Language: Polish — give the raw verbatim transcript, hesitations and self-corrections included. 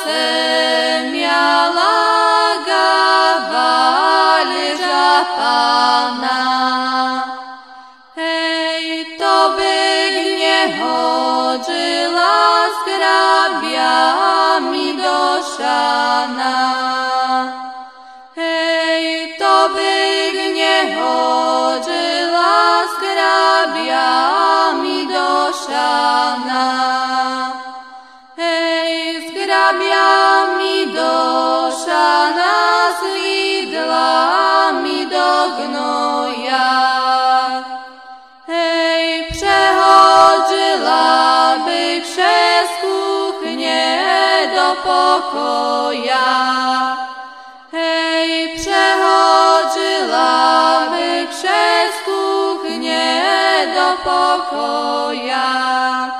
se miała gawalerza Pana. Hej, to by nie chodziła z grabiami do siana. Hej, to by nie chodziła z grabiami do siana. Hej, z grabiami do siana, z widłami do gnoja. Hej, przechodziła by przez kuchnię do pokoja. Hej, przechodziła by przez kuchnię do pokoja.